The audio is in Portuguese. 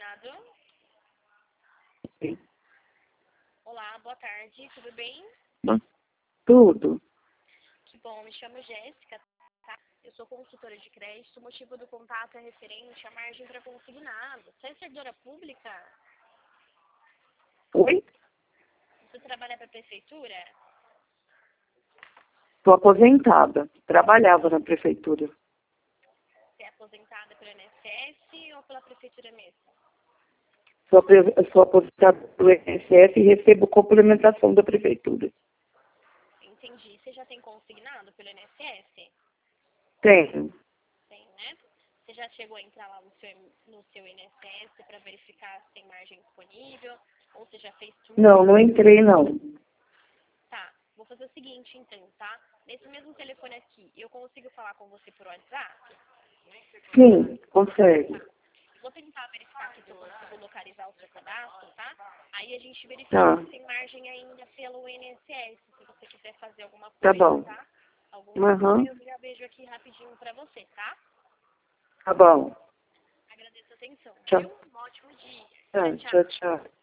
consignado. Sim. Olá, boa tarde, tudo bem? Tudo. Que bom, me chamo Jéssica, tá? Eu sou consultora de crédito, o motivo do contato é referente à margem para consignado. Você é servidora pública? Oi? Você trabalha para a prefeitura? Estou aposentada. Trabalhava na prefeitura. Você é aposentada pelo INSS ou pela prefeitura mesmo? Sou aposentada pelo INSS e recebo complementação da prefeitura. Entendi. Você já tem consignado pelo INSS? Tenho. Tem, né? Você já chegou a entrar lá no seu INSS para verificar se tem margem disponível? Ou você já fez tudo? Não entrei, não. Tá, vou fazer o seguinte então, tá? Nesse mesmo telefone aqui, eu consigo falar com você por WhatsApp? Sim, consegue. Vou tentar verificar aqui se eu consigo localizar o seu cadastro, tá? Aí a gente verifica Tá. se tem margem ainda pelo INSS, se você quiser fazer alguma Tá coisa, bom. tá? Alguma coisa Aham. eu já vejo aqui rapidinho pra você, tá? Tá bom. Agradeço a atenção, Tchau. viu? Um ótimo dia. Tá, Tchau, tchau. tchau, tchau.